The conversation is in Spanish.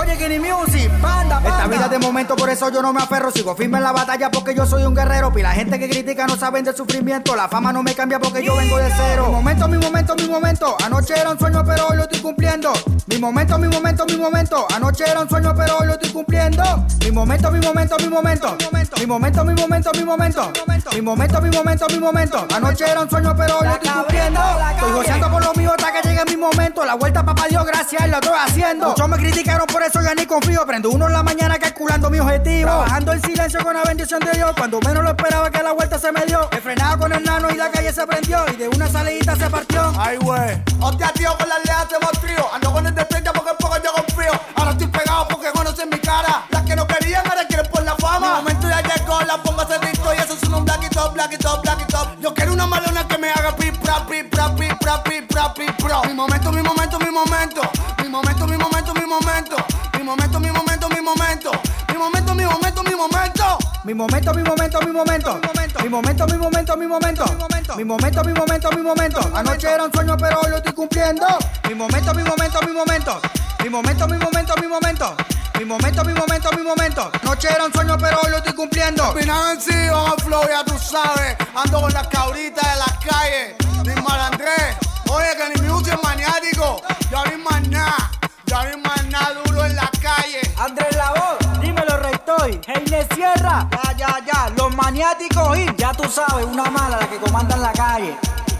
Oye, Kenny Music, banda. Esta vida de momento, por eso yo no me aferro. Sigo firme en la batalla porque yo soy un guerrero. Y la gente que critica no saben del sufrimiento. La fama no me cambia porque yo vengo de cero. Mi momento, mi momento, mi momento. Anoche era un sueño, pero hoy lo estoy cumpliendo. Mi momento, mi momento, mi momento. Anoche era un sueño, pero hoy lo estoy cumpliendo. Mi momento, mi momento, mi momento. Mi momento, mi momento, mi momento. Mi momento, mi momento, mi momento. Anoche era un sueño, pero hoy lo estoy cumpliendo. Estoy goceando por lo mío hasta que llegue mi momento. La vuelta, papá Dios, gracias, lo estoy haciendo. Muchos me criticaron, por eso ya ni confío. Prendo uno en la mañana calculando mi objetivo. Trabajando el silencio con la bendición de Dios. Cuando menos lo esperaba que la vuelta se me dio. He frenado con el nano y la calle se prendió. Y de una salidita se partió. Ay, güey. Hostia, tío, con las leas hacemos trío. Ando con el de frente porque poco yo confío. Ahora estoy pegado porque conocen mi cara. Las que no querían ahora quieren por la fama. Mi momento ya llegó, la pongo a rico. Y eso es un black it up, black it up, black it up. Yo quiero una malona que me haga pi, pra, pi, pra, pi, pra, pi, pra, pi, pro. Mi momento, mi momento, mi momento. Mi momento, mi momento, mi momento. Mi momento, mi momento, mi momento. Mi momento, mi momento, mi momento. Mi momento, mi momento, mi momento. Mi momento, mi momento, mi momento. Mi momento, mi momento, mi momento. Anoche era un sueño, pero hoy lo estoy cumpliendo. Mi momento, mi momento, mi momento. Mi momento, mi momento, mi momento. Mi momento, mi momento, mi momento. Anoche era un sueño, pero hoy lo estoy cumpliendo. Opinando en sí, vamos a flow, ya tú sabes. Ando con las cabritas de las calles. Ni Malandrés. Oye, que ni Music es maniático. Ya ni más nada. Ya ni más nada duro en la calle. Andrés La Voz, dímelo, Rectoy. Heine Sierra. Ya. Los maniáticos y ya tú sabes, una mala la que comanda en la calle.